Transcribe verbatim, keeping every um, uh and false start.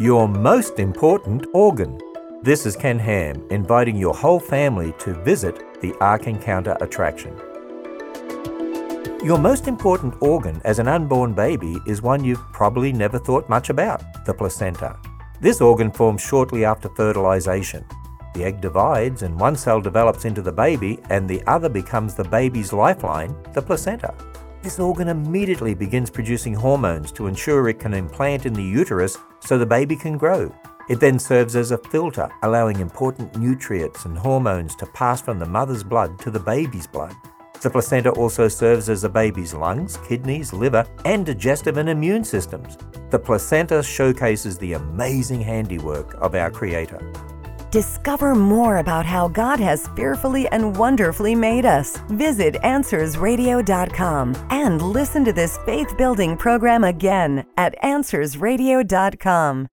your most important organ. This is Ken Ham, inviting your whole family to visit the Ark Encounter attraction. Your most important organ as an unborn baby is one you've probably never thought much about, the placenta. This organ forms shortly after fertilization. The egg divides and one cell develops into the baby and the other becomes the baby's lifeline, the placenta. This organ immediately begins producing hormones to ensure it can implant in the uterus so the baby can grow. It then serves as a filter, allowing important nutrients and hormones to pass from the mother's blood to the baby's blood. The placenta also serves as the baby's lungs, kidneys, liver, and digestive and immune systems. The placenta showcases the amazing handiwork of our Creator. Discover more about how God has fearfully and wonderfully made us. Visit answers radio dot com and listen to this faith-building program again at answers radio dot com.